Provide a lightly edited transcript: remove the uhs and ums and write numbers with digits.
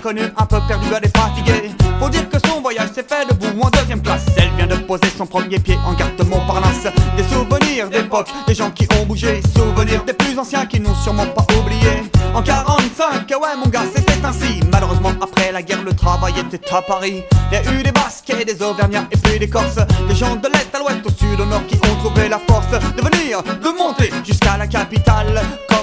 inconnue, un peu perdue, elle est fatiguée. Faut dire que son voyage s'est fait debout en deuxième classe. Elle vient de poser son premier pied en gare de Montparnasse. Des souvenirs d'époque, des gens qui ont bougé. Souvenirs des plus anciens qui n'ont sûrement pas oublié. En 45, ouais mon gars, c'était ainsi. Malheureusement après la guerre, le travail était à Paris. Il y a eu des Basques et des Auvergnats et puis des Corses. Des gens de l'Est à l'Ouest, au Sud, au Nord qui ont trouvé la force de venir, de monter jusqu'à la capitale.